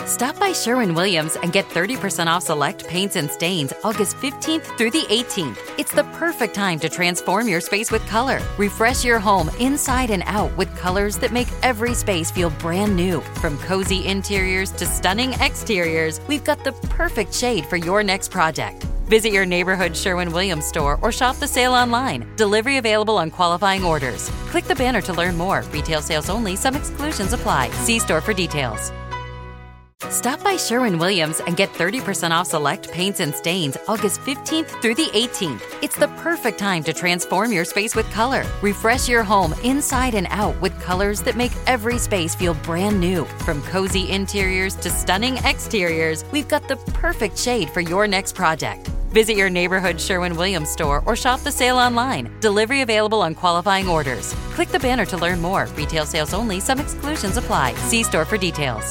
Stop by Sherwin-Williams and get 30% off select paints and stains August 15th through the 18th. It's the perfect time to transform your space with color. Refresh your home inside and out with colors that make every space feel brand new. From cozy interiors to stunning exteriors, we've got the perfect shade for your next project. Visit your neighborhood Sherwin-Williams store or shop the sale online. Delivery available on qualifying orders. Click the banner to learn more. Retail sales only. Some exclusions apply. See store for details. Stop by Sherwin-Williams and get 30% off select paints and stains August 15th through the 18th. It's the perfect time to transform your space with color. Refresh your home inside and out with colors that make every space feel brand new. From cozy interiors to stunning exteriors, we've got the perfect shade for your next project. Visit your neighborhood Sherwin-Williams store or shop the sale online. Delivery available on qualifying orders. Click the banner to learn more. Retail sales only. Some exclusions apply. See store for details.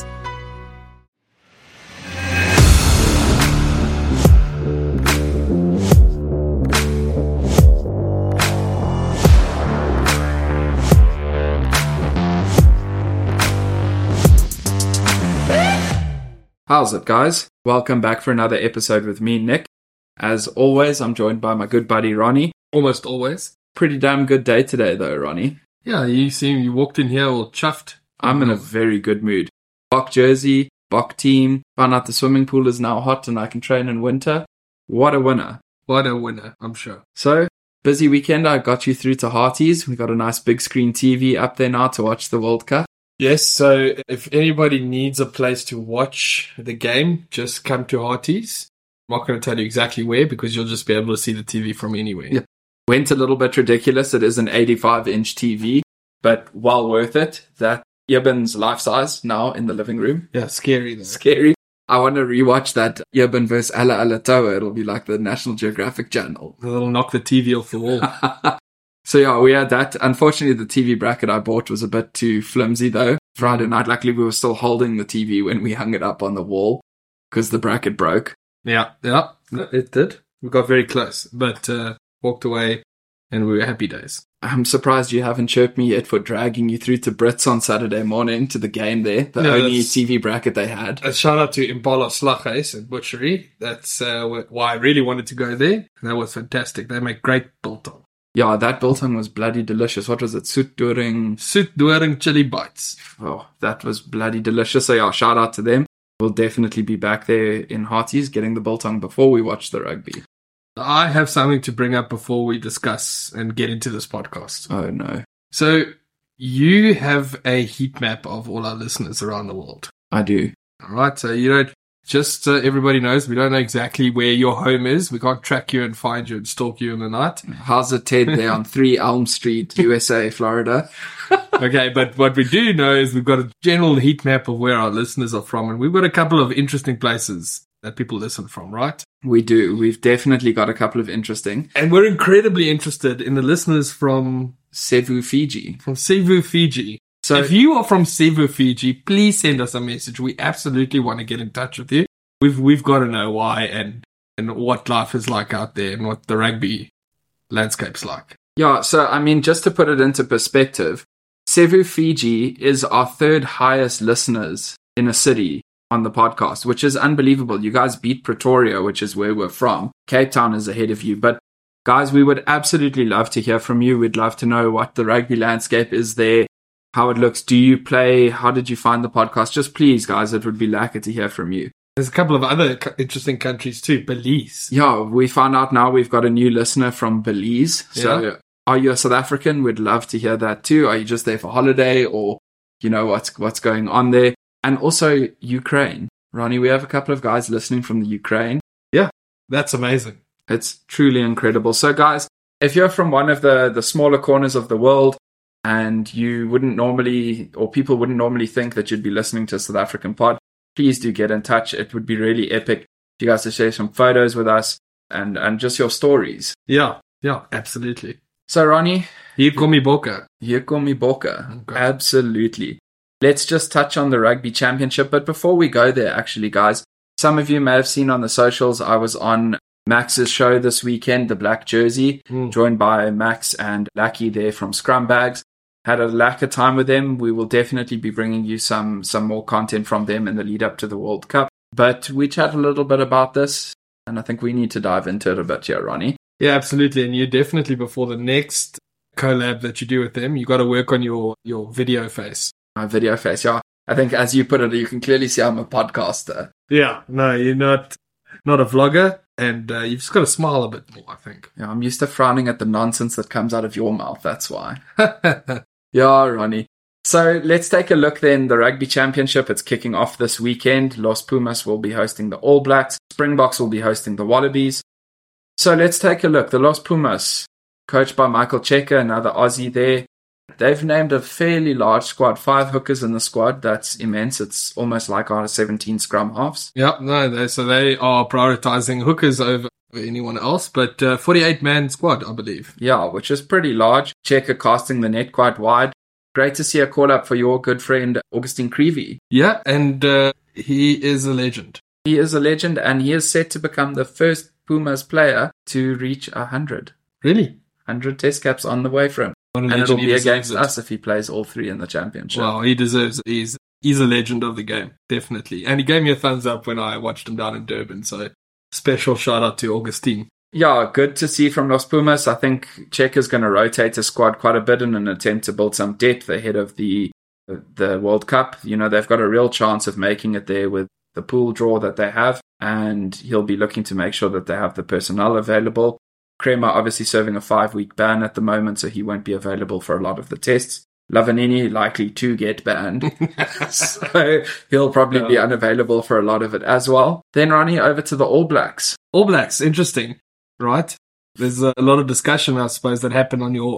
How's it, guys? Welcome back for another episode with me, Nick. As always, I'm joined by my good buddy, Ronnie. Almost always. Pretty damn good day today, though, Ronnie. Yeah, you walked in here all chuffed. I'm in a very good mood. Bok jersey, Bok team, found out the swimming pool is now hot and I can train in winter. What a winner. What a winner, I'm sure. So, busy weekend. I got you through to Hearties. We got a nice big screen TV up there now to watch the World Cup. Yes, so if anybody needs a place to watch the game, just come to Hearties. I'm not going to tell you exactly where because you'll just be able to see the TV from anywhere. Yeah. Went a little bit ridiculous. It is an 85-inch TV, but well worth it. That Earben's life size now in the living room. Yeah, scary though. Scary. I want to rewatch that Earben versus Ala Alatoa. It'll be like the National Geographic Channel. It'll knock the TV off the wall. So yeah, we had that. Unfortunately, the TV bracket I bought was a bit too flimsy though. Friday night, luckily we were still holding the TV when we hung it up on the wall because the bracket broke. Yeah, it did. We got very close, but walked away and we were happy days. I'm surprised you haven't chirped me yet for dragging you through to Brits on Saturday morning to the game there. The only TV bracket they had. A shout out to Impala Slaghuis and Butchery. That's why I really wanted to go there. That was fantastic. They make great biltong. Yeah, that biltong was bloody delicious. What was it? Soet doring chili bites. Oh, that was bloody delicious. So yeah, shout out to them. We'll definitely be back there in Hearties getting the biltong before we watch the rugby. I have something to bring up before we discuss and get into this podcast. Oh no. So you have a heat map of all our listeners around the world. I do. All right. So you don't just so everybody knows, we don't know exactly where your home is. We can't track you and find you and stalk you in the night. How's it, Ted, there on 3 Elm Street, USA, Florida? Okay, but what we do know is we've got a general heat map of where our listeners are from, and we've got a couple of interesting places that people listen from, right? We do. We've definitely got a couple of interesting. And we're incredibly interested in the listeners from Cebu, Fiji. From Cebu, Fiji. So if you are from Cebu, Fiji, please send us a message. We absolutely want to get in touch with you. We've got to know why and what life is like out there and what the rugby landscape's like. Yeah, so I mean, just to put it into perspective, Cebu, Fiji is our third highest listeners in a city on the podcast, which is unbelievable. You guys beat Pretoria, which is where we're from. Cape Town is ahead of you. But guys, we would absolutely love to hear from you. We'd love to know what the rugby landscape is there. How it looks. Do you play? How did you find the podcast? Just please, guys, it would be lacquer to hear from you. There's a couple of other interesting countries too. Belize. Yeah, we found out now we've got a new listener from Belize. So are you a South African? We'd love to hear that too. Are you just there for holiday or, you know, what's going on there? And also Ukraine. Ronnie, we have a couple of guys listening from the Ukraine. Yeah, that's amazing. It's truly incredible. So guys, if you're from one of the smaller corners of the world, and you wouldn't normally, or people wouldn't normally think that you'd be listening to a South African pod, please do get in touch. It would be really epic for you guys to share some photos with us and just your stories. Yeah, absolutely. So Ronnie, Hier kom die bokke. Hier kom die bokke. Okay. Absolutely. Let's just touch on the Rugby Championship. But before we go there, actually, guys, some of you may have seen on the socials, I was on Max's show this weekend, The Black Jersey, joined by Max and Lucky there from Scrum Bags. had a lack of time with them. We will definitely be bringing you some more content from them in the lead up to the World Cup. But we chat a little bit about this, and I think we need to dive into it a bit here, Ronnie. Yeah, absolutely. And you definitely, before the next collab that you do with them, you got to work on your video face. My video face, yeah. I think as you put it, you can clearly see I'm a podcaster. Yeah, no, you're not a vlogger, and you've just got to smile a bit more, I think. Yeah, I'm used to frowning at the nonsense that comes out of your mouth, that's why. Yeah, Ronnie. So let's take a look then. The Rugby Championship, it's kicking off this weekend. Los Pumas will be hosting the All Blacks. Springboks will be hosting the Wallabies. So let's take a look. The Los Pumas, coached by Michael Cheika, another Aussie there. They've named a fairly large squad, 5 hookers in the squad. That's immense. It's almost like our 17 scrum halves. Yep, no, so they are prioritizing hookers over anyone else, but 48-man squad, I believe. Yeah, which is pretty large. Cheika casting the net quite wide. Great to see a call up for your good friend, Augustine Creevy. Yeah, and he is a legend. He is a legend, and he is set to become the first Pumas player to reach 100. Really? 100 test caps on the way for him. And it'll be against us if he plays all 3 in the championship. Well, he deserves it. He's a legend of the game, definitely. And he gave me a thumbs up when I watched him down in Durban, so special shout out to Augustine. Yeah, good to see from Los Pumas. I think Cheika's going to rotate his squad quite a bit in an attempt to build some depth ahead of the World Cup. You know, they've got a real chance of making it there with the pool draw that they have, and he'll be looking to make sure that they have the personnel available. Kremer obviously serving a 5-week ban at the moment, so he won't be available for a lot of the tests. Lavanini likely to get banned, so he'll probably be unavailable for a lot of it as well. Then Ronnie, over to the All Blacks. All Blacks, interesting. Right, there's a lot of discussion, I suppose, that happened on your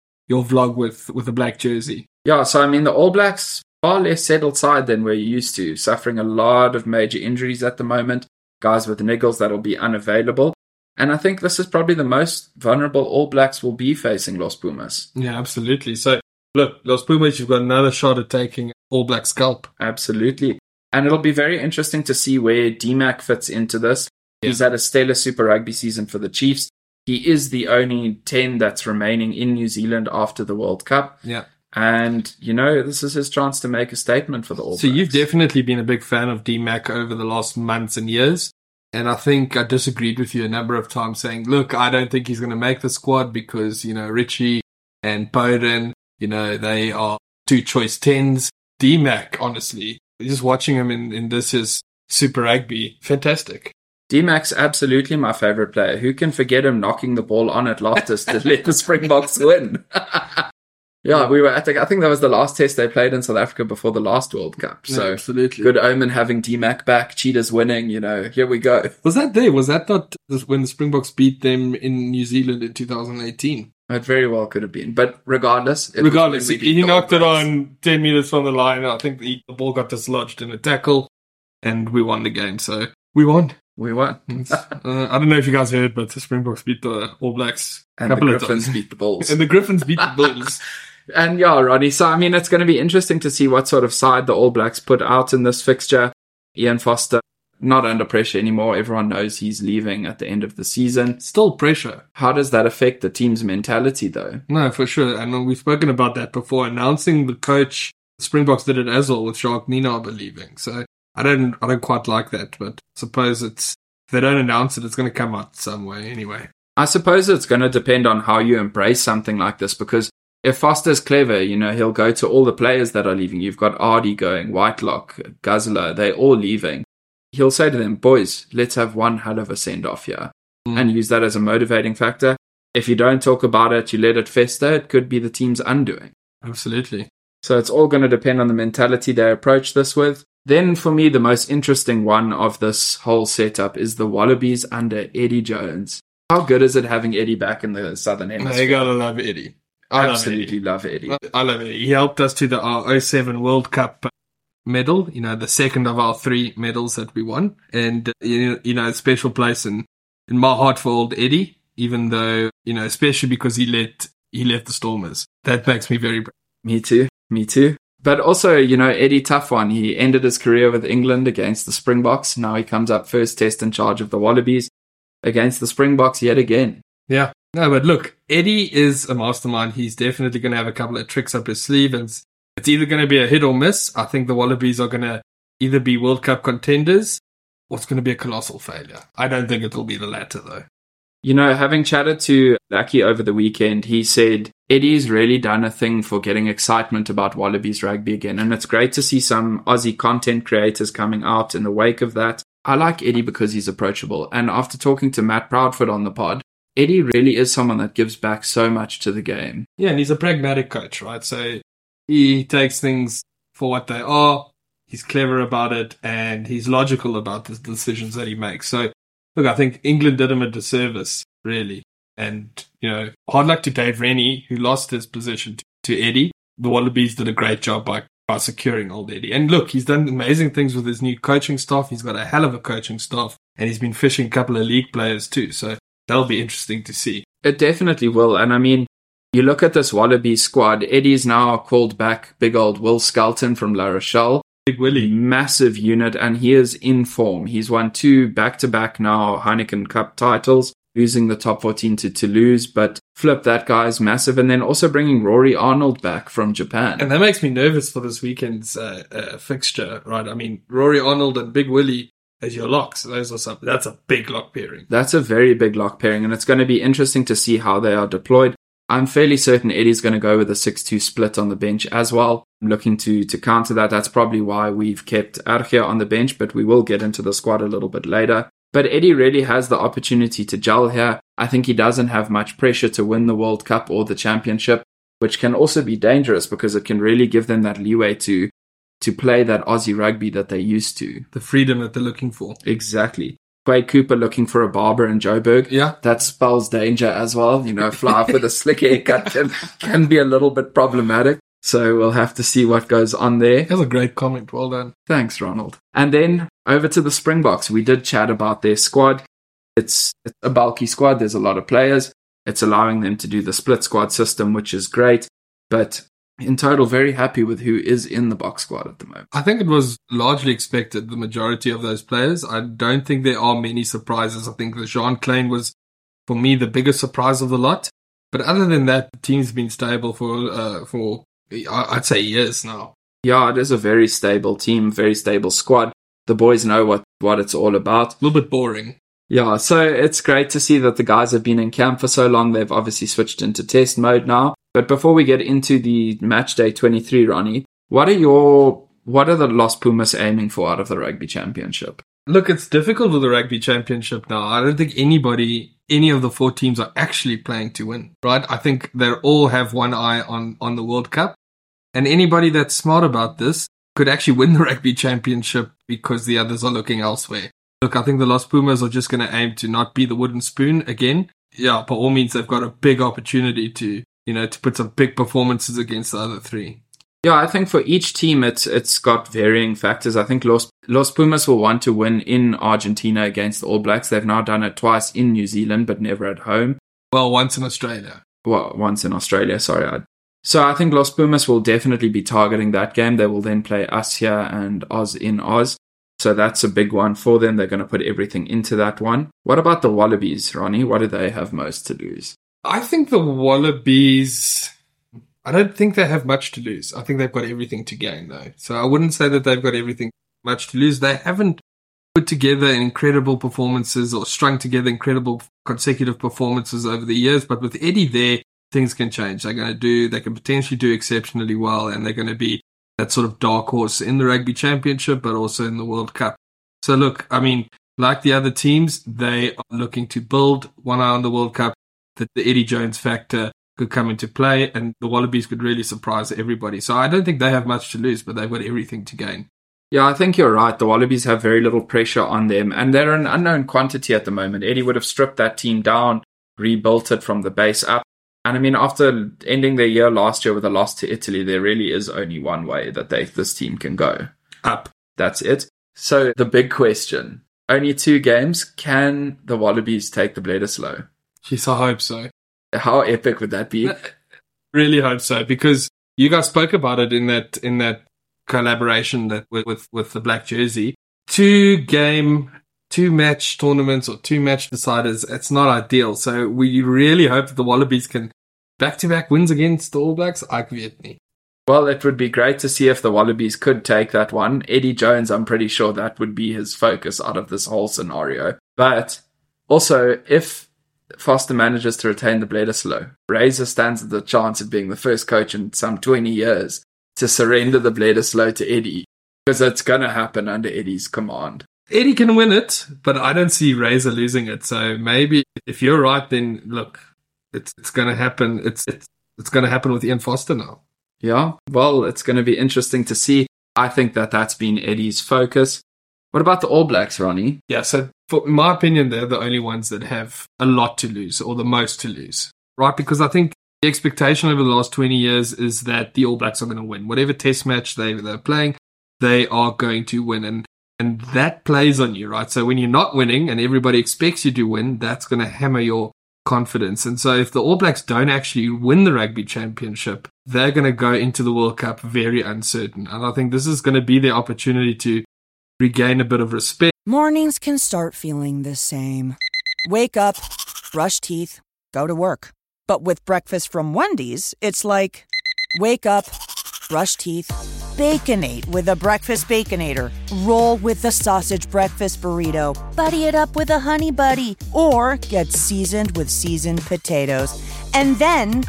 vlog with the black jersey. Yeah, so I mean, the All Blacks, far less settled side than we're used to, suffering a lot of major injuries at the moment. Guys with niggles that'll be unavailable. And I think this is probably the most vulnerable All Blacks will be facing Los Pumas. Yeah, absolutely. So, look, Los Pumas, you've got another shot at taking All Black scalp. Absolutely. And it'll be very interesting to see where DMAC fits into this. He's had a stellar Super Rugby season for the Chiefs. He is the only 10 that's remaining in New Zealand after the World Cup. Yeah. And, you know, this is his chance to make a statement for the All Blacks. So you've definitely been a big fan of DMAC over the last months and years. And I think I disagreed with you a number of times saying, look, I don't think he's going to make the squad because, you know, Richie and Bowden, you know, they are 2 choice 10s. DMAC, honestly, just watching him in this is Super Rugby, fantastic. D-Mac's absolutely my favorite player. Who can forget him knocking the ball on at Loftus to let the Springboks win? Yeah, we were I think that was the last test they played in South Africa before the last World Cup. So yeah, absolutely. Good omen having D-Mac back, Cheetahs winning, you know, here we go. Was that there? Was that not when the Springboks beat them in New Zealand in 2018? It very well could have been. But regardless, he knocked it on 10 meters from the line. I think the ball got dislodged in a tackle and we won the game. So we won. We won. I don't know if you guys heard, but the Springboks beat the All Blacks. And the Griffins beat the Bulls. And the Griffins beat the Bulls. And yeah, Ronnie, so I mean, it's going to be interesting to see what sort of side the All Blacks put out in this fixture. Ian Foster, not under pressure anymore. Everyone knows he's leaving at the end of the season. Still pressure. How does that affect the team's mentality, though? No, for sure. And we've spoken about that before. Announcing the coach, the Springboks did it as well with Jacques Minnaar leaving. So I don't quite like that, but I suppose if they don't announce it, it's going to come out some way anyway. I suppose it's going to depend on how you embrace something like this, because if Foster's clever, you know, he'll go to all the players that are leaving. You've got Ardy going, Whitelock, Guzzler, they're all leaving. He'll say to them, boys, let's have one hell of a send-off here, and use that as a motivating factor. If you don't talk about it, you let it fester, it could be the team's undoing. Absolutely. So it's all going to depend on the mentality they approach this with. Then for me, the most interesting one of this whole setup is the Wallabies under Eddie Jones. How good is it having Eddie back in the Southern Hemisphere? You gotta love Eddie. Absolutely love Eddie. I love Eddie. He helped us to our 07 World Cup medal, you know, the second of our 3 medals that we won. And, you know, a special place in my heart for old Eddie, even though, you know, especially because he left the Stormers. That makes me very proud. Me too. But also, you know, Eddie, tough one. He ended his career with England against the Springboks. Now he comes up first test in charge of the Wallabies against the Springboks yet again. Yeah. No, but look, Eddie is a mastermind. He's definitely going to have a couple of tricks up his sleeve, and it's either going to be a hit or miss. I think the Wallabies are going to either be World Cup contenders or it's going to be a colossal failure. I don't think it'll be the latter, though. You know, having chatted to Lucky over the weekend, he said Eddie's really done a thing for getting excitement about Wallabies rugby again. And it's great to see some Aussie content creators coming out in the wake of that. I like Eddie because he's approachable. And after talking to Matt Proudfoot on the pod, Eddie really is someone that gives back so much to the game. Yeah, and he's a pragmatic coach, right? So he takes things for what they are. He's clever about it, and he's logical about the decisions that he makes. So, look, I think England did him a disservice, really. And, you know, hard luck to Dave Rennie, who lost his position to Eddie. The Wallabies did a great job by securing old Eddie. And look, he's done amazing things with his new coaching staff. He's got a hell of a coaching staff, and he's been fishing a couple of league players too. So that'll be interesting to see. It definitely will. And I mean, you look at this Wallabies squad, Eddie's now called back big old Will Skelton from La Rochelle. Big Willie. Massive unit, and he is in form. He's won 2 back-to-back now Heineken Cup titles, losing the top 14 to Toulouse, but flip, that guy's massive. And then also bringing Rory Arnold back from Japan. And that makes me nervous for this weekend's fixture, right? I mean, Rory Arnold and Big Willie as your locks. That's a big lock pairing. That's a very big lock pairing, and it's going to be interesting to see how they are deployed. I'm fairly certain Eddie's going to go with a 6-2 split on the bench as well. I'm looking to counter that. That's probably why we've kept Argia on the bench, but we will get into the squad a little bit later. But Eddie really has the opportunity to gel here. I think he doesn't have much pressure to win the World Cup or the championship, which can also be dangerous because it can really give them that leeway to play that Aussie rugby that they're used to. The freedom that they're looking for. Exactly. Quade Cooper looking for a barber in Joburg. Yeah. That spells danger as well. You know, fly off with a slick haircut can be a little bit problematic. So we'll have to see what goes on there. That's a great comment. Well done. Thanks, Ronald. And then over to the Springboks. We did chat about their squad. It's a bulky squad. There's a lot of players. It's allowing them to do the split squad system, which is great. But in total, very happy with who is in the Boks squad at the moment. I think it was largely expected, the majority of those players. I don't think there are many surprises. I think that Jean Klein was, for me, the biggest surprise of the lot. But other than that, the team's been stable for I'd say years now. Yeah, it is a very stable team, very stable squad. The boys know what it's all about. A little bit boring. Yeah, so it's great to see that the guys have been in camp for so long. They've obviously switched into test mode now. But before we get into the match day 23, Ronnie, what are the Los Pumas aiming for out of the Rugby Championship? Look, it's difficult with the Rugby Championship now. I don't think any of the 4 teams are actually playing to win, right? I think they all have one eye on the World Cup. And anybody that's smart about this could actually win the Rugby Championship because the others are looking elsewhere. Look, I think the Los Pumas are just going to aim to not be the wooden spoon again. Yeah, by all means, they've got a big opportunity to put some big performances against the other 3. Yeah, I think for each team, it's got varying factors. I think Los Pumas will want to win in Argentina against the All Blacks. They've now done it twice in New Zealand, but never at home. Well, once in Australia. Well, once in Australia, sorry. So I think Los Pumas will definitely be targeting that game. They will then play us here and Oz in Oz. So that's a big one for them. They're going to put everything into that one. What about the Wallabies, Ronnie? What do they have most to lose? I think the Wallabies, I don't think they have much to lose. I think they've got everything to gain, though. So I wouldn't say that they've got everything much to lose. They haven't put together incredible performances or strung together incredible consecutive performances over the years. But with Eddie there, things can change. They can potentially do exceptionally well, and they're going to be that sort of dark horse in the Rugby Championship, but also in the World Cup. So look, I mean, like the other teams, they are looking to build one eye on the World Cup. That the Eddie Jones factor could come into play, and the Wallabies could really surprise everybody. So I don't think they have much to lose, but they've got everything to gain. Yeah, I think you're right. The Wallabies have very little pressure on them, and they're an unknown quantity at the moment. Eddie would have stripped that team down, rebuilt it from the base up. And I mean, after ending their year last year with a loss to Italy, there really is only one way that this team can go. Up. That's it. So the big question, only 2 games. Can the Wallabies take the Bledisloe? Jeez, I hope so. How epic would that be? Really hope so, because you guys spoke about it in that collaboration that with the black jersey. 2-game 2-match tournaments or 2-match deciders, it's not ideal. So we really hope that the Wallabies can back-to-back wins against the All Blacks. Ek weet nie. Well, it would be great to see if the Wallabies could take that one. Eddie Jones, I'm pretty sure that would be his focus out of this whole scenario. But also, if Foster manages to retain the Bledisloe, Razor stands the chance of being the first coach in some 20 years to surrender the Bledisloe to Eddie, because it's going to happen under Eddie's command. Eddie can win it, but I don't see Razor losing it. So maybe if you're right, then look, it's going to happen. It's going to happen with Ian Foster now. Yeah, well, it's going to be interesting to see. I think that's been Eddie's focus. What about the All Blacks, Ronnie? Yeah, so in my opinion, they're the only ones that have a lot to lose, or the most to lose, right? Because I think the expectation over the last 20 years is that the All Blacks are going to win. Whatever test match they're playing, they are going to win. And that plays on you, right? So when you're not winning and everybody expects you to win, that's going to hammer your confidence. And so if the All Blacks don't actually win the Rugby Championship, they're going to go into the World Cup very uncertain. And I think this is going to be their opportunity to regain a bit of respect. Mornings can start feeling the same. Wake up, brush teeth, go to work. But with breakfast from Wendy's, it's like, wake up, brush teeth, Baconate with a breakfast Baconator. Roll with the sausage breakfast burrito. Buddy it up with a honey buddy. Or get seasoned with seasoned potatoes. And then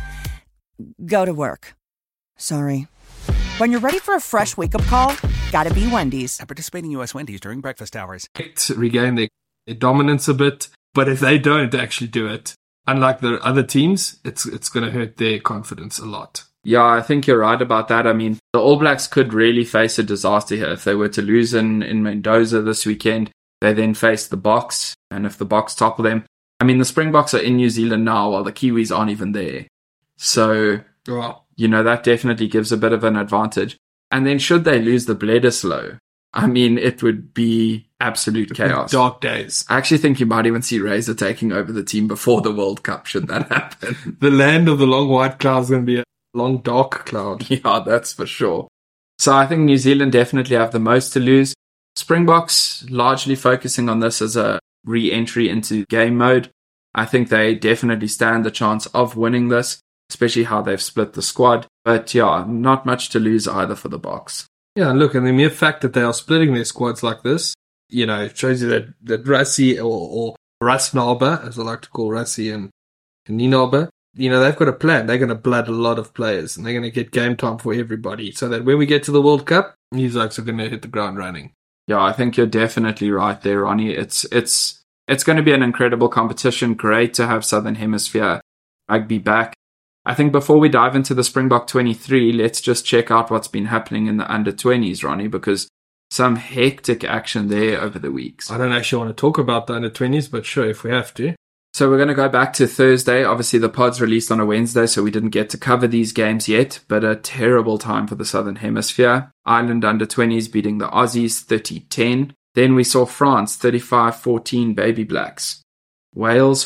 go to work. Sorry. When you're ready for a fresh wake-up call, gotta be Wendy's. At participating U.S. Wendy's during breakfast hours. Regain their dominance a bit. But if they don't actually do it, unlike the other teams, it's going to hurt their confidence a lot. Yeah, I think you're right about that. I mean, the All Blacks could really face a disaster here. If they were to lose in Mendoza this weekend, they then face the Boks. And if the Boks topple them, I mean, the Springboks are in New Zealand now while the Kiwis aren't even there. So, that definitely gives a bit of an advantage. And then should they lose the Bledisloe, I mean, it would be absolute chaos. Dark days. I actually think you might even see Razor taking over the team before the World Cup, should that happen. The land of the long white cloud is going to be a long dark cloud. Yeah, that's for sure. So I think New Zealand definitely have the most to lose. Springboks largely focusing on this as a re-entry into game mode. I think they definitely stand the chance of winning this, especially how they've split the squad. But yeah, not much to lose either for the Boks. Yeah, look, and the mere fact that they are splitting their squads like this, it shows you that Rassie or Rasnaber, as I like to call Rassie and Ninaber, they've got a plan. They're going to blood a lot of players and they're going to get game time for everybody so that when we get to the World Cup, these blokes are going to hit the ground running. Yeah, I think you're definitely right there, Ronnie. It's going to be an incredible competition. Great to have Southern Hemisphere rugby back. I think before we dive into the Springbok 23, let's just check out what's been happening in the under-20s, Ronnie, because some hectic action there over the weeks. I don't actually want to talk about the under-20s, but sure, if we have to. So we're going to go back to Thursday. Obviously, the pod's released on a Wednesday, so we didn't get to cover these games yet, but a terrible time for the Southern Hemisphere. Ireland under-20s beating the Aussies 30-10. Then we saw France 35-14 Baby Blacks. Wales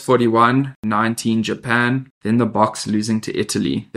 41-19 Japan. Then the Boks losing to Italy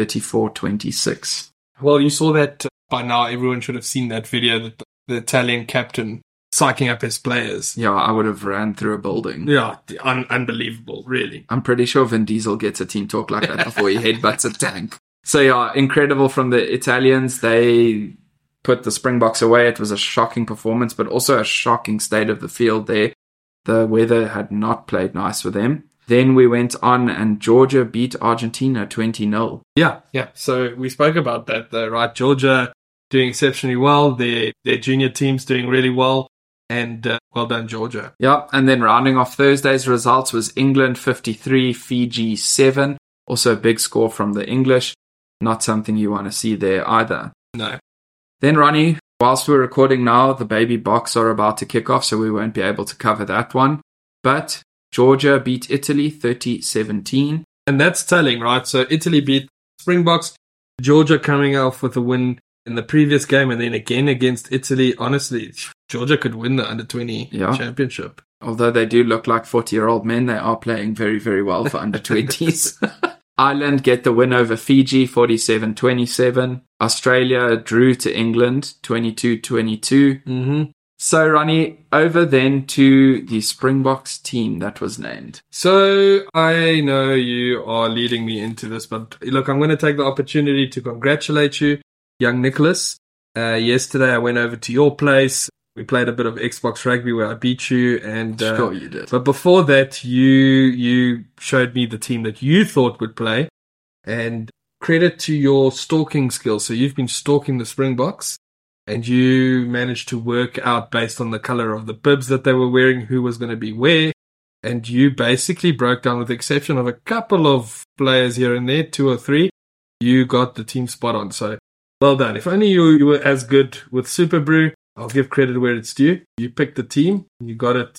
34-26. Well, you saw that by now. Everyone should have seen that video that the Italian captain psyching up his players. Yeah, I would have ran through a building. Yeah, unbelievable, really. I'm pretty sure Vin Diesel gets a team talk like that before he headbutts a tank. So yeah, incredible from the Italians. They put the Springboks away. It was a shocking performance, but also a shocking state of the field there. The weather had not played nice for them. Then we went on and Georgia beat Argentina 20-0. Yeah. So we spoke about that though, right? Georgia doing exceptionally well. Their junior team's doing really well. And well done, Georgia. Yeah, and then rounding off Thursday's results was England 53, Fiji 7. Also a big score from the English. Not something you want to see there either. No. Then, Ronnie, whilst we're recording now, the Baby Boks are about to kick off, so we won't be able to cover that one. But Georgia beat Italy 30-17. And that's telling, right? So Italy beat Springboks. Georgia coming off with a win in the previous game and then again against Italy. Honestly, Georgia could win the under-20 championship. Although they do look like 40-year-old men, they are playing very, very well for under-20s. Ireland get the win over Fiji 47-27. Australia drew to England 22-22. Mm-hmm. So, Ronnie, over then to the Springboks team that was named. So, I know you are leading me into this, but look, I'm going to take the opportunity to congratulate you, young Nicholas. Yesterday, I went over to your place. We played a bit of Xbox rugby where I beat you. And sure you did. But before that, you showed me the team that you thought would play. And credit to your stalking skills. So, you've been stalking the Springboks. And you managed to work out based on the color of the bibs that they were wearing, who was going to be where. And you basically broke down, with the exception of a couple of players here and there, 2 or 3, you got the team spot on. So well done. If only you were as good with Super Brew, I'll give credit where it's due. You picked the team, you got it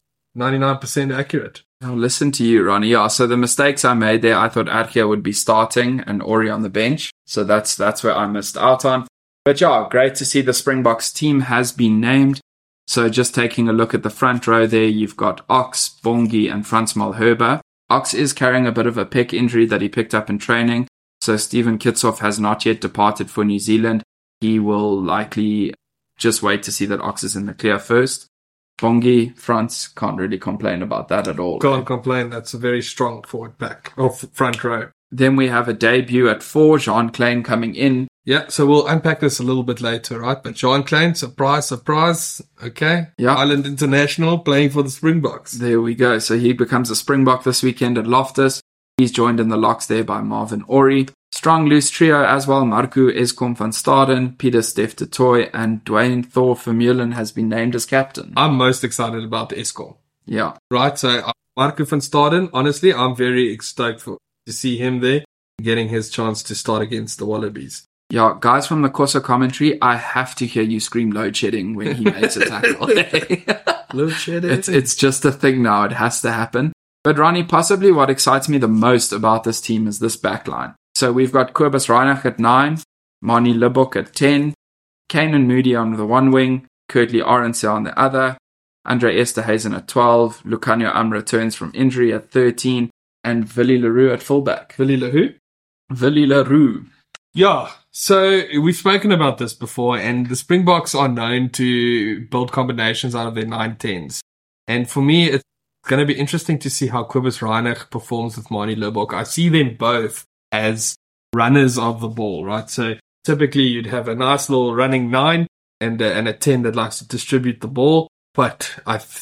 99% accurate. Now listen to you, Ronnie. Yeah, so the mistakes I made there, I thought Archia would be starting and Ori on the bench. So that's where I missed out on. But yeah, great to see the Springboks team has been named. So just taking a look at the front row there, you've got Ox, Bongi and Frans Malherbe. Ox is carrying a bit of a pec injury that he picked up in training. So Steven Kitshoff has not yet departed for New Zealand. He will likely just wait to see that Ox is in the clear first. Bongi, Frans, can't really complain about that at all. Can't complain. That's a very strong forward pack, or front row. Then we have a debut at 4, Jean Klein coming in. Yeah, so we'll unpack this a little bit later, right? But Jean Klein, surprise, okay? Yeah. Island International playing for the Springboks. There we go. So he becomes a Springbok this weekend at Loftus. He's joined in the locks there by Marvin Ori. Strong loose trio as well. Marco Eskom van Staden, Peter Steph de Toy, and Dwayne Thor Vermeulen has been named as captain. I'm most excited about Eskom. Yeah. Right, so Marco van Staden, honestly, I'm very stoked to see him there, getting his chance to start against the Wallabies. Yeah, guys from the Corso commentary, I have to hear you scream load shedding when he makes a tackle. Load shedding? It's just a thing now. It has to happen. But Ronnie, possibly what excites me the most about this team is this backline. So we've got Kobus Reinach at 9, Manie Libbok at 10, Kanan Moody on the one wing, Kurtley Arendse on the other, Andre Esterhuizen at 12, Lukhanyo returns from injury at 13, and Willie Leroux at fullback. Willie Leroux? Willie Leroux. Yeah, so we've spoken about this before, and the Springboks are known to build combinations out of their 9-10s. And for me, it's going to be interesting to see how Kobus Reinach performs with Manie Libbok. I see them both as runners of the ball, right? So typically you'd have a nice little running 9 and a 10 that likes to distribute the ball, but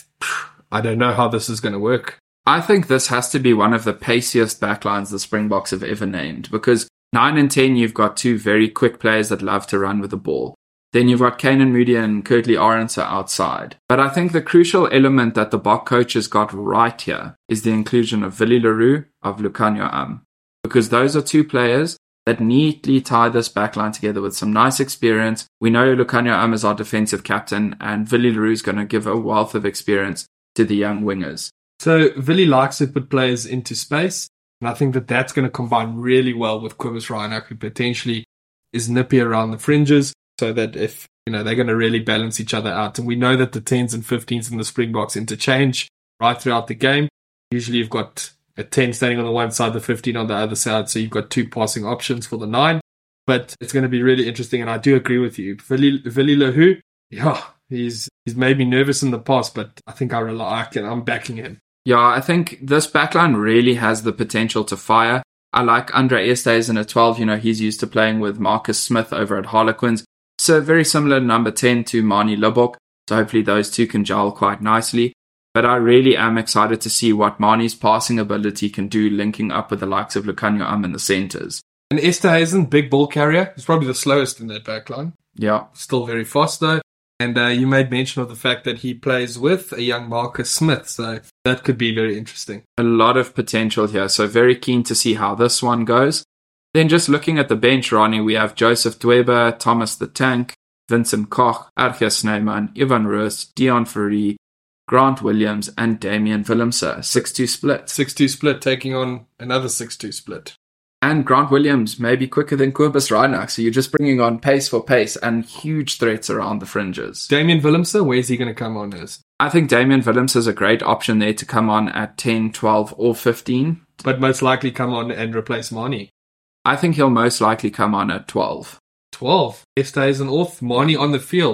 I don't know how this is going to work. I think this has to be one of the paciest backlines the Springboks have ever named, because 9 and 10, you've got 2 very quick players that love to run with the ball. Then you've got Kanan Moody and Kurtley Arendse outside. But I think the crucial element that the Bok coaches got right here is the inclusion of Willie Leroux, of Lukhanyo because those are 2 players that neatly tie this backline together with some nice experience. We know Lukhanyo is our defensive captain, and Willie Leroux is going to give a wealth of experience to the young wingers. So Willie likes to put players into space, and I think that that's going to combine really well with Kobus Reinach, who potentially is nippy around the fringes, so that if they're going to really balance each other out. And we know that the 10s and 15s in the Springboks interchange right throughout the game. Usually you've got a 10 standing on the one side, the 15 on the other side, so you've got 2 passing options for the 9. But it's going to be really interesting, and I do agree with you. Willie Leroux, yeah, he's made me nervous in the past, but I think I'm backing him. Yeah, I think this backline really has the potential to fire. I like Andre Esterhuizen at 12. He's used to playing with Marcus Smith over at Harlequins. So very similar number 10 to Manie Libbok. So hopefully those 2 can gel quite nicely. But I really am excited to see what Manie's passing ability can do linking up with the likes of Lukhanyo in the centres. And Esterhuizen, big ball carrier. He's probably the slowest in that backline. Yeah. Still very fast though. And you made mention of the fact that he plays with a young Marcus Smith, so that could be very interesting. A lot of potential here, so very keen to see how this one goes. Then just looking at the bench, Ronnie, we have Joseph Dweber, Thomas the Tank, Vincent Koch, Archia Snyman, Ivan Roos, Dion Fourie, Grant Williams, and Damian Willemse. 6-2 split. 6-2 split, taking on another 6-2 split. And Grant Williams may be quicker than Kobus Reinach, so you're just bringing on pace for pace and huge threats around the fringes. Damian Willemse, where's he going to come on as? I think Damian Willemse is a great option there to come on at 10, 12, or 15. But most likely come on and replace Manie. I think he'll most likely come on at 12. 12? Esterhuizen off, Manie on the field.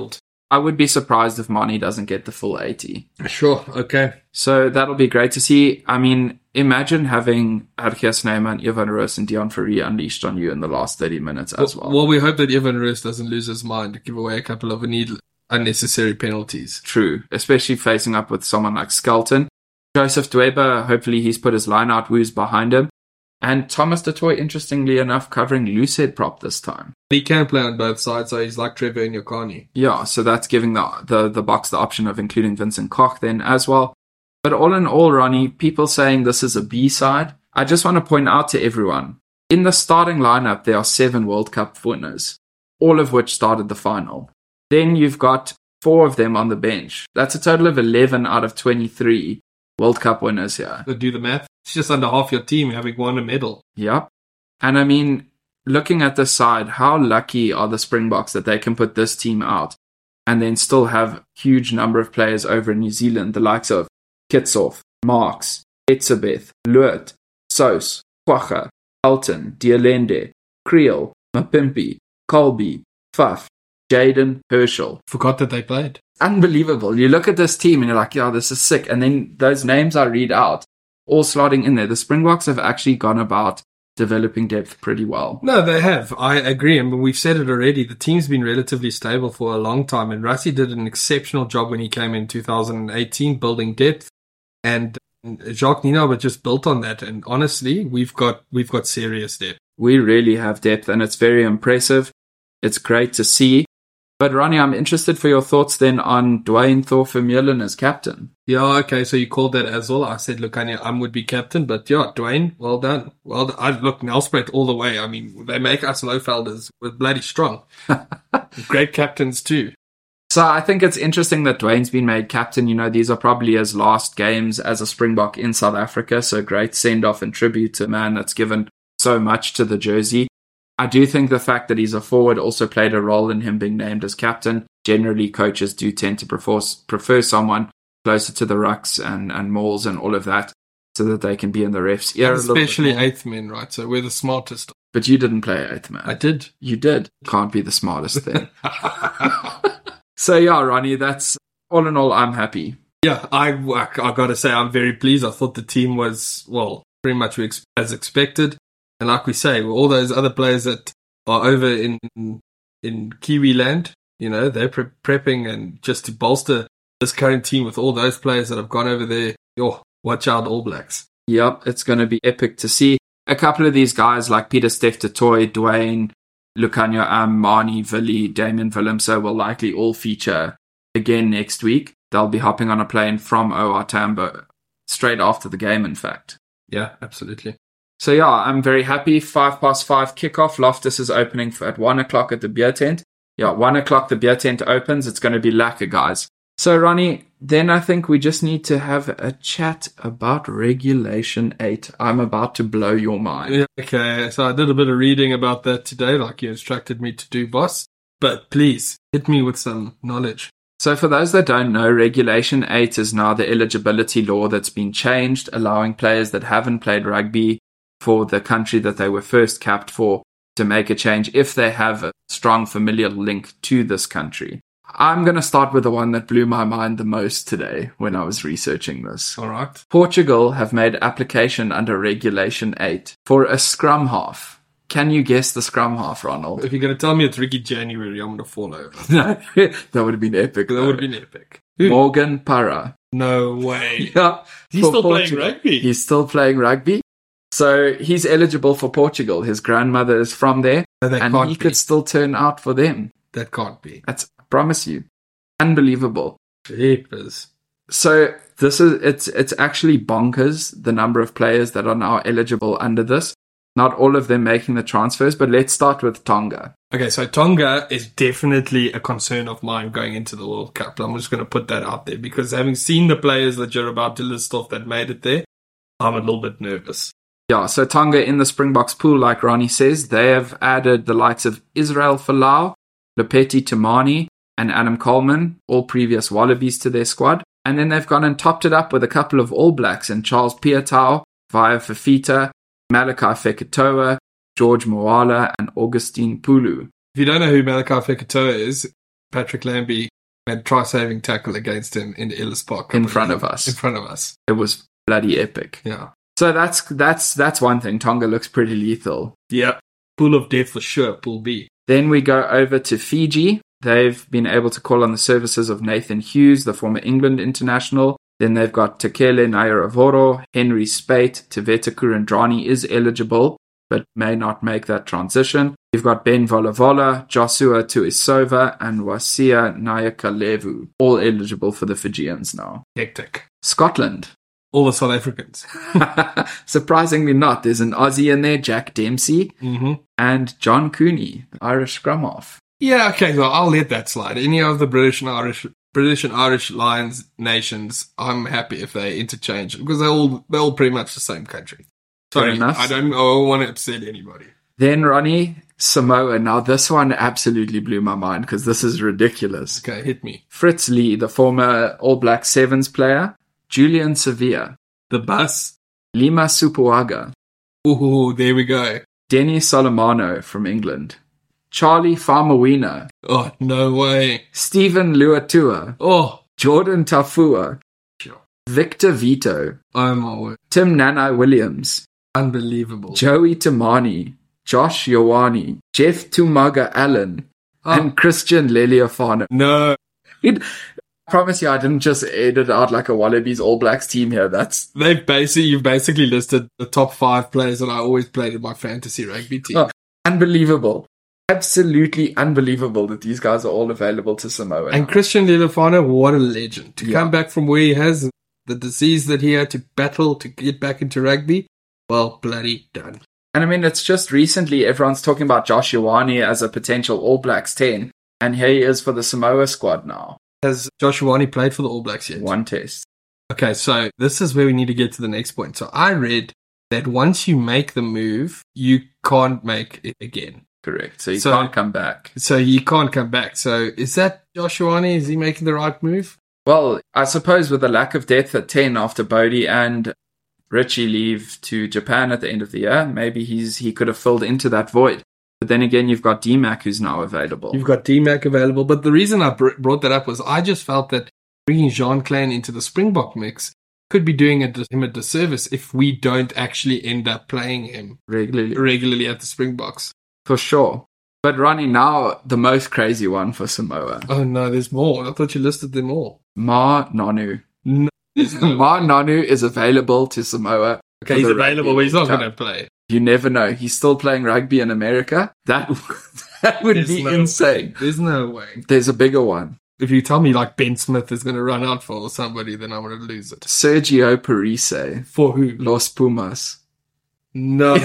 I would be surprised if Mane doesn't get the full 80. Sure, okay. So that'll be great to see. I mean, imagine having Arkia Snyman, Evan Roos, and Dion Fourie unleashed on you in the last 30 minutes as well. Well, we hope that Evan Roos doesn't lose his mind to give away a couple of unnecessary penalties. True, especially facing up with someone like Skelton. Joseph Dweba, hopefully he's put his line-out woos behind him. And Thomas du Toit, interestingly enough, covering loosehead prop this time. He can play on both sides, so he's like Trevor Nyakani. Yeah, so that's giving the box the option of including Vincent Koch then as well. But all in all, Ronnie, people saying this is a B-side. I just want to point out to everyone, in the starting lineup, there are 7 World Cup winners, all of which started the final. Then you've got 4 of them on the bench. That's a total of 11 out of 23 World Cup winners here. So do the math. It's just under half your team having won a medal. Yep. And I mean, looking at this side, how lucky are the Springboks that they can put this team out and then still have huge number of players over in New Zealand, the likes of Kitshoff, Marks, Etzebeth, Loert, Sous, Kwacha, Elton, Dialende, Creel, Mapimpi, Colby, Pfaff, Jaden, Herschel. Forgot that they played. Unbelievable. You look at this team and you're like, yeah, this is sick. And then those names I read out, all slotting in there. The Springboks have actually gone about developing depth pretty well. No, they have. I agree. I mean, we've said it already. The team's been relatively stable for a long time, and Rassie did an exceptional job when he came in 2018, building depth. And Jacques Nienaber just built on that. And honestly, we've got serious depth. We really have depth, and it's very impressive. It's great to see. But Ronnie, I'm interested for your thoughts then on Dwayne Thor-Vermeulen as captain. Yeah, okay, so you called that as well. I said, look, I would be captain, but yeah, Dwayne, well done. Well done. Look, Nelspruit all the way. I mean, they make us Lowvelders with bloody strong. Great captains too. So I think it's interesting that Dwayne's been made captain. You know, these are probably his last games as a Springbok in South Africa, so great send-off and tribute to a man that's given so much to the jersey. I do think the fact that he's a forward also played a role in him being named as captain. Generally, coaches do tend to prefer someone closer to the rucks and mauls and all of that so that they can be in the ref's ear. Especially eighth men, right? So we're the smartest. But you didn't play eighth man. I did. You did. Can't be the smartest then. So yeah, Ronnie, that's all in all, I'm happy. Yeah, I got to say, I'm very pleased. I thought the team was, well, pretty much as expected. And like we say, all those other players that are over in Kiwi land, you know, they're prepping and just to bolster this current team with all those players that have gone over there. Oh, watch out, All Blacks. Yep, it's going to be epic to see. A couple of these guys like Pieter-Steph du Toit, Dwayne, Lukhanyo Mane, Vili, Damian Willemse will likely all feature again next week. They'll be hopping on a plane from OR Tambo straight after the game, in fact. Yeah, absolutely. So yeah, I'm very happy. 5:05 kickoff. Loftus is opening at 1 o'clock at the beer tent. Yeah, 1 o'clock the beer tent opens. It's going to be lacquer, guys. So Ronnie, then I think we just need to have a chat about Regulation 8. I'm about to blow your mind. Yeah, okay, so I did a bit of reading about that today, like you instructed me to do, boss. But please, hit me with some knowledge. So for those that don't know, Regulation 8 is now the eligibility law that's been changed, allowing players that haven't played rugby for the country that they were first capped for to make a change if they have a strong familial link to this country. I'm going to start with the one that blew my mind the most today when I was researching this. All right. Portugal have made application under Regulation 8 for a scrum half. Can you guess the scrum half, Ronald? If you're going to tell me it's Ricky January, I'm going to fall over. No, that would have been epic. That would have been epic. Morgan Parra. No way. Yeah, he's still playing rugby. He's still playing rugby. So he's eligible for Portugal. His grandmother is from there, and he could still turn out for them. That can't be. I promise you. Unbelievable. Jeepers. So it's actually bonkers, the number of players that are now eligible under this. Not all of them making the transfers, but let's start with Tonga. Okay, so Tonga is definitely a concern of mine going into the World Cup. I'm just going to put that out there because having seen the players that you're about to list off that made it there, I'm a little bit nervous. Yeah, so Tonga in the Springboks pool, like Ronnie says, they have added the likes of Israel Folau, Lopeti Timani, and Adam Coleman, all previous Wallabies, to their squad. And then they've gone and topped it up with a couple of All Blacks and Charles Piatau, Vaya Fafita, Malachi Fekitoa, George Moala, and Augustine Pulu. If you don't know who Malachi Fekitoa is, Patrick Lambie made a try-saving tackle against him in Ellis Park. In front of us. In front of us. It was bloody epic. Yeah. So that's one thing. Tonga looks pretty lethal. Yeah. Pool of death for sure, Pool B. Then we go over to Fiji. They've been able to call on the services of Nathan Hughes, the former England international. Then they've got Tekele Nairavoro, Henry Spate, Teveta Kurandrani is eligible, but may not make that transition. You've got Ben Volavola, Joshua Tuisova, and Wasia Nayakalevu, all eligible for the Fijians now. Hectic. Scotland. All the South Africans. Surprisingly not. There's an Aussie in there, Jack Dempsey, and John Cooney, the Irish scrum half. Yeah, okay, well, I'll let that slide. Any of the British and Irish Lions nations, I'm happy if they interchange because they're all pretty much the same country. Sorry, I don't want to upset anybody. Then, Ronnie, Samoa. Now, this one absolutely blew my mind because this is ridiculous. Okay, hit me. Fritz Lee, the former All Black Sevens player. Julian Sevilla. The bus. Lima Supuaga. Ooh, there we go. Denny Solomano from England. Charlie Famawina. Oh, no way. Stephen Luatua. Oh. Jordan Tafua. Sure. Victor Vito. Oh, my word. Tim Nanai Williams. Unbelievable. Joey Tamani. Josh Ioane. Jeff Tumaga Allen. And Christian Leliofano. No. I promise you, I didn't just edit out like a Wallabies All Blacks team here. You've basically listed the top 5 players that I always played in my fantasy rugby team. Oh, unbelievable. Absolutely unbelievable that these guys are all available to Samoa. And Christian Leliofano, what a legend. To come back from where he has the disease that he had to battle to get back into rugby, well, bloody done. And I mean, it's just recently everyone's talking about Josh Ioane as a potential All Blacks 10. And here he is for the Samoa squad now. Has Josh Ioane played for the All Blacks yet? One test. Okay, so this is where we need to get to the next point. So I read that once you make the move, you can't make it again. Correct. So you can't come back. So you can't come back. So is that Josh Ioane? Is he making the right move? Well, I suppose with the lack of depth at 10 after Bodie and Richie leave to Japan at the end of the year, maybe he could have filled into that void. But then again, you've got DMAC who's now available. You've got DMAC available. But the reason I brought that up was I just felt that bringing Jean Klein into the Springbok mix could be doing him a disservice if we don't actually end up playing him regularly at the Springboks. For sure. But Ronnie, now the most crazy one for Samoa. Oh no, there's more. I thought you listed them all. Ma Nonu. No. Ma Nonu is available to Samoa. Okay, he's available, but he's not going to play. You never know. He's still playing rugby in America. That would be insane. There's no way. There's a bigger one. If you tell me like Ben Smith is going to run out for somebody, then I'm going to lose it. Sergio Parise. For who? Los Pumas. No.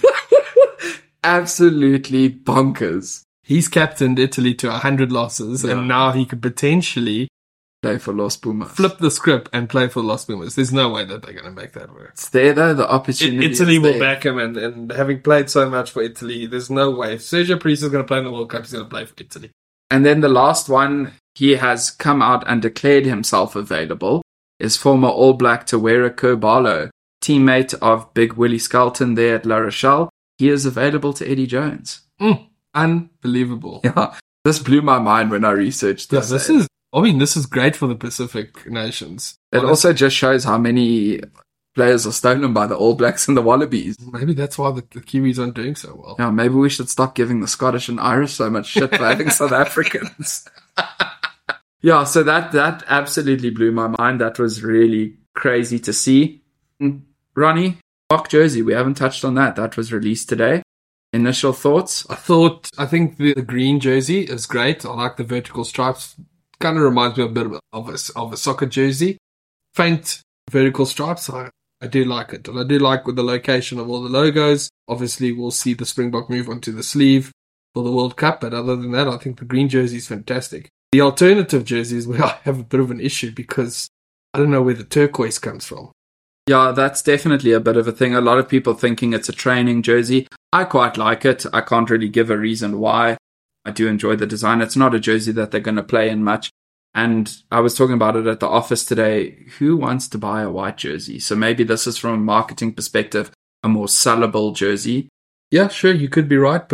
Absolutely bonkers. He's captained Italy to 100 losses, and now he could potentially play for Los Pumas. Flip the script and play for Los Pumas. There's no way that they're going to make that work. It's there, though. The opportunity Italy will back him, and having played so much for Italy, there's no way. If Sergio Parise is going to play in the World Cup, he's going to play for Italy. And then the last one, he has come out and declared himself available, is former All Black Tawera Kobalo, teammate of Big Willie Skelton there at La Rochelle. He is available to Eddie Jones. Unbelievable. Yeah, this blew my mind when I researched this. Yeah, this is great for the Pacific nations. It also just shows how many players are stolen by the All Blacks and the Wallabies. Maybe that's why the Kiwis aren't doing so well. Yeah, maybe we should stop giving the Scottish and Irish so much shit for having South Africans. Yeah, so that absolutely blew my mind. That was really crazy to see. Ronnie, Bok jersey, we haven't touched on that. That was released today. Initial thoughts? I think the green jersey is great. I like the vertical stripes. Kind of reminds me a bit of a soccer jersey. Faint vertical stripes. I do like it. And I do like with the location of all the logos. Obviously, we'll see the Springbok move onto the sleeve for the World Cup. But other than that, I think the green jersey is fantastic. The alternative jerseys where I have a bit of an issue because I don't know where the turquoise comes from. Yeah, that's definitely a bit of a thing. A lot of people thinking it's a training jersey. I quite like it. I can't really give a reason why. I do enjoy the design. It's not a jersey that they're going to play in much. And I was talking about it at the office today. Who wants to buy a white jersey? So maybe this is from a marketing perspective, a more sellable jersey. Yeah, sure, you could be right. But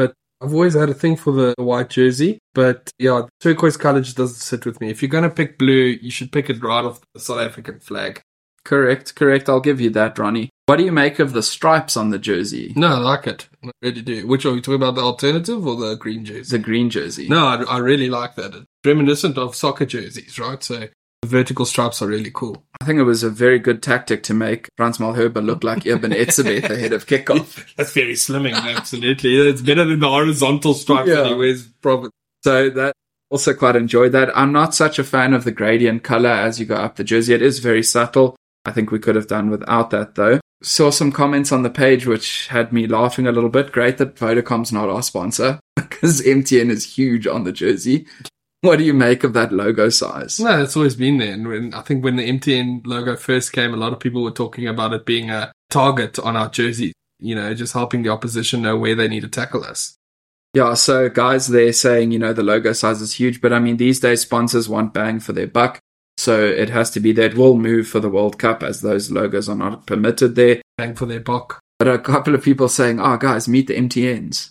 I've always had a thing for the white jersey, but yeah, turquoise color just doesn't sit with me. If you're going to pick blue, you should pick it right off the South African flag. Correct. I'll give you that, Ronnie. What do you make of the stripes on the jersey? No, I like it. I really do. Which are we talking about, the alternative or the green jersey? The green jersey. No, I really like that. It's reminiscent of soccer jerseys, right? So the vertical stripes are really cool. I think it was a very good tactic to make Frans Malherbe look like Eben Etzebeth ahead of kickoff. That's very slimming, absolutely. It's better than the horizontal stripes that he wears. So that also quite enjoyed that. I'm not such a fan of the gradient color as you go up the jersey. It is very subtle. I think we could have done without that though. Saw some comments on the page which had me laughing a little bit. Great that Vodacom's not our sponsor because MTN is huge on the jersey. What do you make of that logo size? No, it's always been there. And I think when the MTN logo first came, a lot of people were talking about it being a target on our jerseys, just helping the opposition know where they need to tackle us. Yeah, so guys, they're saying, the logo size is huge, but I mean, these days sponsors want bang for their buck. So it has to be there. It will move for the World Cup as those logos are not permitted there. Bang for their buck. But a couple of people saying, guys, meet the MTNs.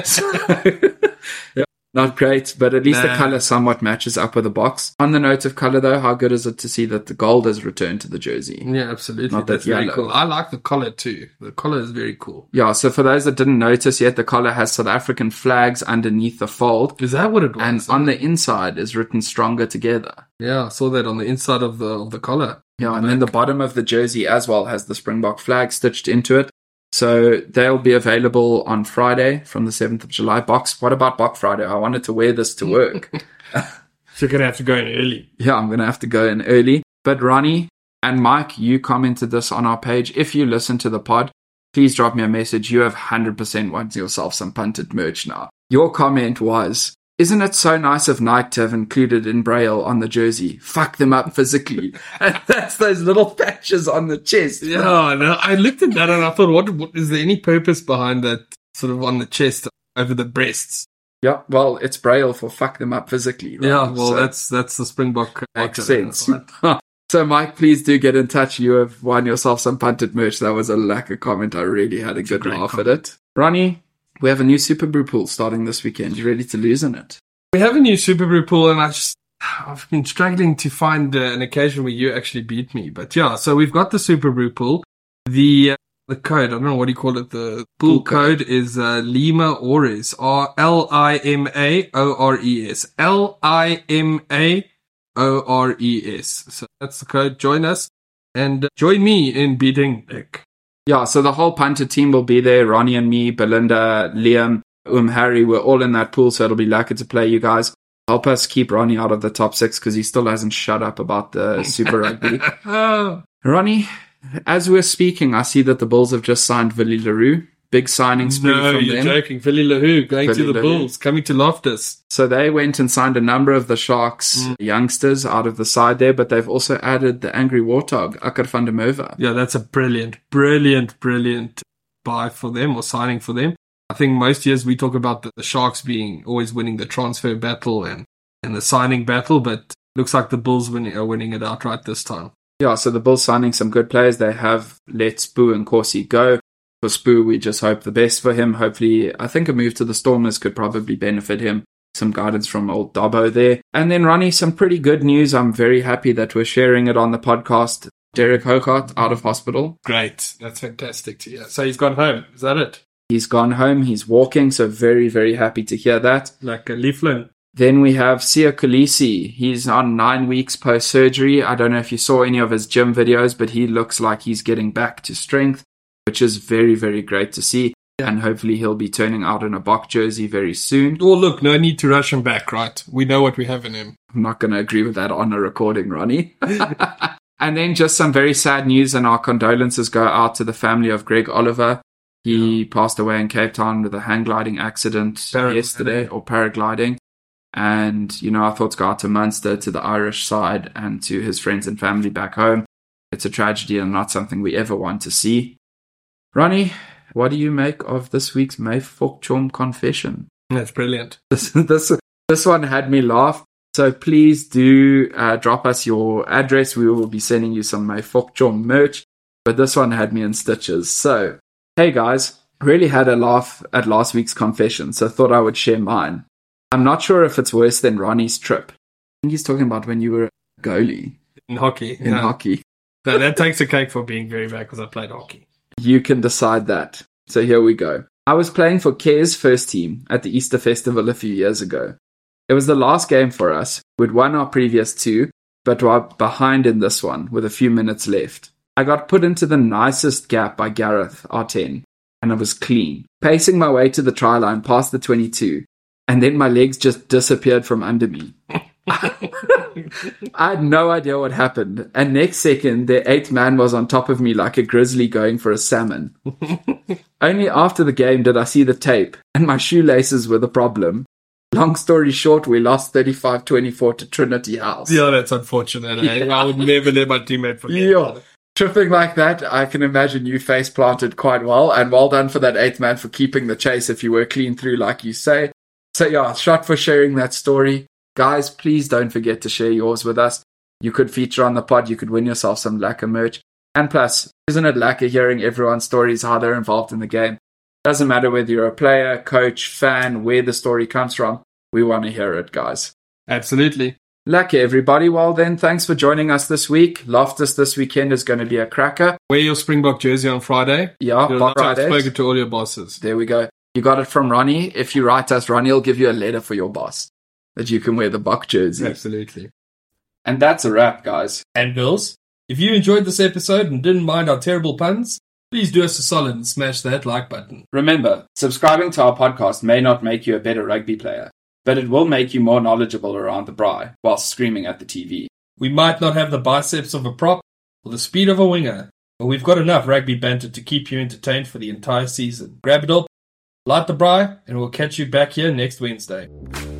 Yeah, not great, but at least the color somewhat matches up with the box. On the note of color, though, how good is it to see that the gold has returned to the jersey? Yeah, absolutely. Not that very yellow. Cool. I like the collar too. The collar is very cool. Yeah, so for those that didn't notice yet, the collar has South African flags underneath the fold. Is that what it was? And on the inside is written Stronger Together. Yeah, I saw that on the inside of the collar. Yeah, and then the bottom of the jersey as well has the Springbok flag stitched into it. So they'll be available on Friday from the 7th of July. What about Bok Friday? I wanted to wear this to work. So you're going to have to go in early. Yeah, I'm going to have to go in early. But Ronnie and Mike, you commented this on our page. If you listen to the pod, please drop me a message. You have 100% won yourself some punted merch now. Your comment was, isn't it so nice of Nike to have included in Braille on the jersey? Fuck them up physically. And that's those little patches on the chest. Yeah, no, I looked at that and I thought, what is there any purpose behind that sort of on the chest over the breasts? Yeah, well, it's Braille for fuck them up physically. Right? Yeah, well, so that's the Springbok. Makes sense. Right? So, Mike, please do get in touch. You have won yourself some punted merch. That was a lacker comment. I really had a good laugh at it. Ronnie, we have a new Super Brew pool starting this weekend. You ready to lose in it? We have a new Super Brew pool, and I've been struggling to find an occasion where you actually beat me. But yeah, so we've got the Super Brew pool. The code, I don't know what do you call it. The pool code is Lima Ores, LIMAORES, LIMAORES. So that's the code. Join us and join me in beating Nick. Yeah, so the whole punter team will be there. Ronnie and me, Belinda, Liam, Harry, we're all in that pool, so it'll be lucky to play you guys. Help us keep Ronnie out of the top 6 because he still hasn't shut up about the Super Rugby. Ronnie, as we're speaking, I see that the Bulls have just signed Willie Leroux. Big signing spree from them. No, you're joking. Willie Leroux going to the Bulls, coming to Loftus. So they went and signed a number of the Sharks youngsters out of the side there, but they've also added the Angry Warthog, Akker van der Merwe. Yeah, that's a brilliant buy for them or signing for them. I think most years we talk about the Sharks being always winning the transfer battle and the signing battle, but looks like the Bulls are winning it outright this time. Yeah, so the Bulls signing some good players. They have let Spoo and Corsi go. For Spoo, we just hope the best for him. Hopefully, I think a move to the Stormers could probably benefit him. Some guidance from old Dobbo there. And then, Ronnie, some pretty good news. I'm very happy that we're sharing it on the podcast. Derek Hougaard out of hospital. Great. That's fantastic to hear. So he's gone home. Is that it? He's gone home. He's walking. So very, very happy to hear that. Like a leaflet. Then we have Siya Kolisi. He's on 9 weeks post-surgery. I don't know if you saw any of his gym videos, but he looks like he's getting back to strength, which is very, very great to see. And hopefully he'll be turning out in a Bok jersey very soon. Oh, look, no need to rush him back, right? We know what we have in him. I'm not going to agree with that on a recording, Ronnie. And then just some very sad news, and our condolences go out to the family of Greg Oliver. He passed away in Cape Town with a hang gliding accident yesterday, or paragliding. And, our thoughts go out to Munster, to the Irish side, and to his friends and family back home. It's a tragedy and not something we ever want to see. Ronnie, what do you make of this week's May Fokchom confession? That's brilliant. This one had me laugh. So please do drop us your address. We will be sending you some May Fokchom merch. But this one had me in stitches. So, hey guys, Really had a laugh at last week's confession, so thought I would share mine. I'm not sure if it's worse than Ronnie's trip. I think he's talking about when you were a goalie. In hockey. In hockey. That takes a cake for being very bad because I played hockey. You can decide that. So here we go. I was playing for Care's first team at the Easter Festival a few years ago. It was the last game for us. We'd won our previous 2, but were behind in this one with a few minutes left. I got put into the nicest gap by Gareth, our 10, and I was clean. Pacing my way to the try line past the 22, and then my legs just disappeared from under me. I had no idea what happened, and next second, their 8th man was on top of me like a grizzly going for a salmon. Only after the game did I see the tape, and my shoelaces were the problem. Long story short, we lost 35-24 to Trinity House. Yeah, that's unfortunate. Yeah. I would never let my teammate forget. Yeah. Tripping like that, I can imagine you face planted quite well, and well done for that 8th man for keeping the chase if you were clean through like you say. So yeah, shot for sharing that story. Guys, please don't forget to share yours with us. You could feature on the pod, you could win yourself some Lacquer merch. And plus, isn't it Lacquer hearing everyone's stories, how they're involved in the game? Doesn't matter whether you're a player, coach, fan, where the story comes from. We want to hear it, guys. Absolutely. Lacquer, everybody. Well then, thanks for joining us this week. Loftus this weekend is going to be a cracker. Wear your Springbok jersey on Friday. Yeah, I've Fridays. spoken to all your bosses. There we go. You got it from Ronnie. If you write us, Ronnie will give you a letter for your boss that you can wear the Bok jersey. Absolutely. And that's a wrap, guys. And girls, if you enjoyed this episode and didn't mind our terrible puns, please do us a solid and smash that like button. Remember, subscribing to our podcast may not make you a better rugby player, but it will make you more knowledgeable around the braai while screaming at the TV. We might not have the biceps of a prop or the speed of a winger, but we've got enough rugby banter to keep you entertained for the entire season. Grab it all, light the braai, and we'll catch you back here next Wednesday.